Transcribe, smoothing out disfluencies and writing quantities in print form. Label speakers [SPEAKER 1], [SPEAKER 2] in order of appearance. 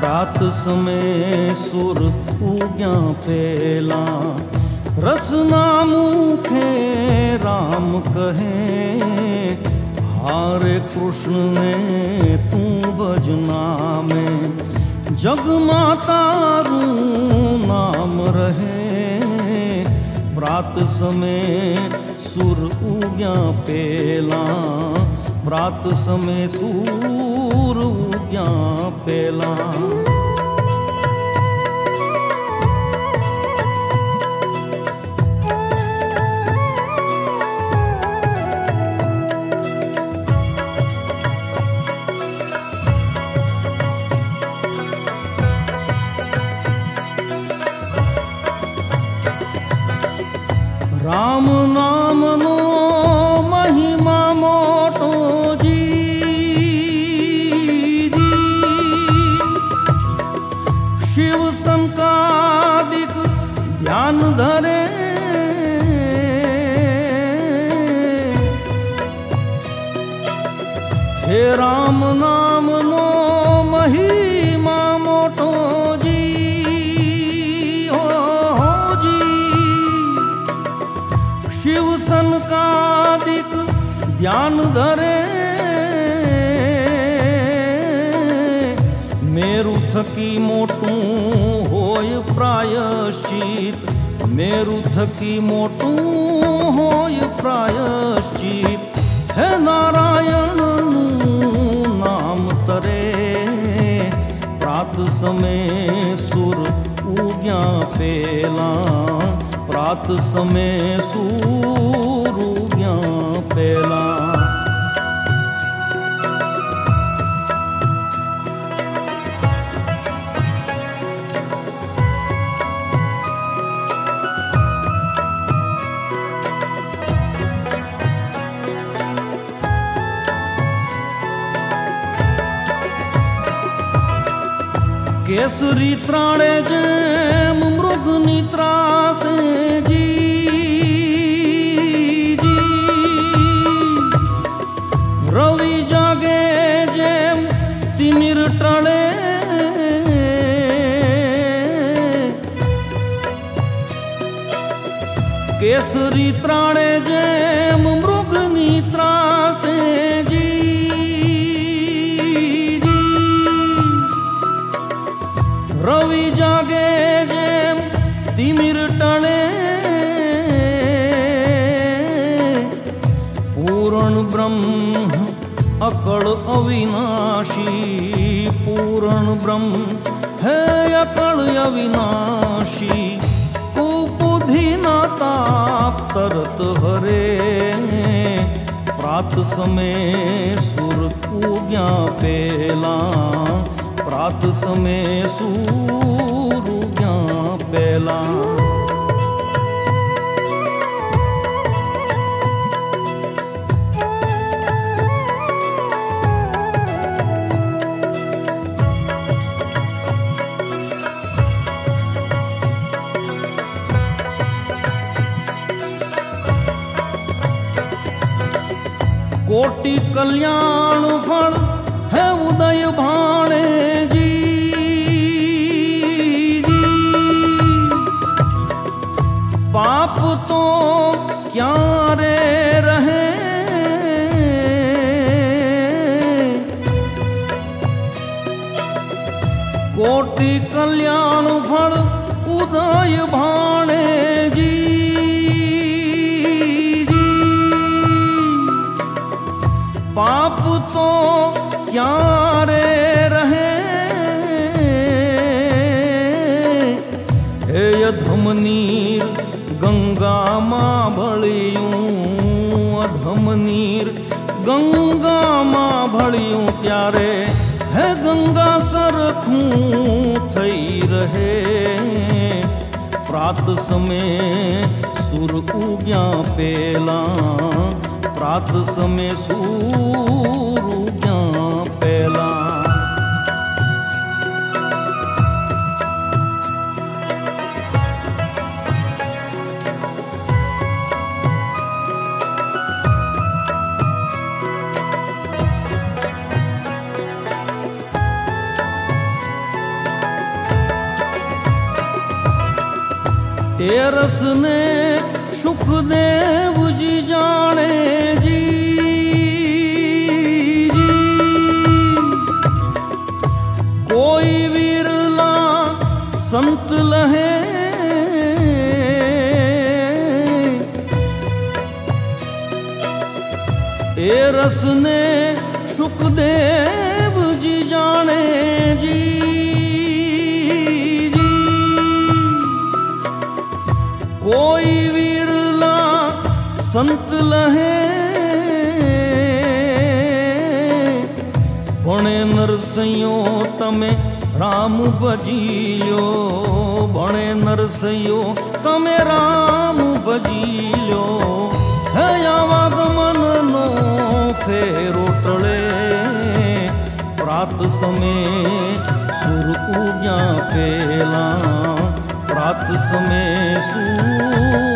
[SPEAKER 1] प्रात समय सुर उग्या पेला, रसना मुखे राम कहे, हारे कृष्ण ने तू भजना में, जग माता रू नाम रहे। प्रात समय सुर उग्या पेला, प्रात समय सूर उग्या पेला। राम नाम नो महिमा मोटो जी, शिव संकादिक ध्यान धरे, हे राम नाम नो महिमा मोटो जी, शिव सनकादिक ध्यान धरे, मेरु थकी मोटू होय प्रायश्चित, मेरु थकी मोटू होय प्रायश्चित, हे नारायण नाम तरे। प्रात समय सुर उग्या पेला, प्रात समय सूर उग्या पेला। केसरी त्राणे जेम मृग निद्रा से जी, रवि जागे जेम तिमिर टळे, केसरी त्राणे जेम मृग निद्रा से जी, रवि जागे जेम तिमिर टळे, पूर्ण ब्रह्म अकड़ अविनाशी, पूर्ण ब्रह्म है अकड़ अविनाशी, कुबुद्धि न ताप तरत हरे। प्रात समय सुर उग्या पेला, प्रात समय सूर उग्या पेला। कोटि कल्याण फल है उदय भाणे जी, पाप तो क्या रे रहे, कोटि कल्याण फल उदय भाणे जी, पाप तो क्या रे रहे, हे अधम नीर गंगा मां भळियूं, अधम नीर गंगा मां भळियूं त्यारे, हे गंगा सरखूं थई रहे। प्रात समय सुर उग्या पेला, प्रात समय सूर उग्या पेला। ए रस ने सुखदेव जी जाने जी, कोई विरला संत लहे ए रस ने सुखदेव जी जाने जी, कोई विरला संत लहे भणे नरसैयो तमे राम भजील्यो, भणे नरसैयो तमे राम भजील्यो, है आवागमन नो फेरो टळे, प्रात समय सुर उग्या पेला, प्रात समय सूर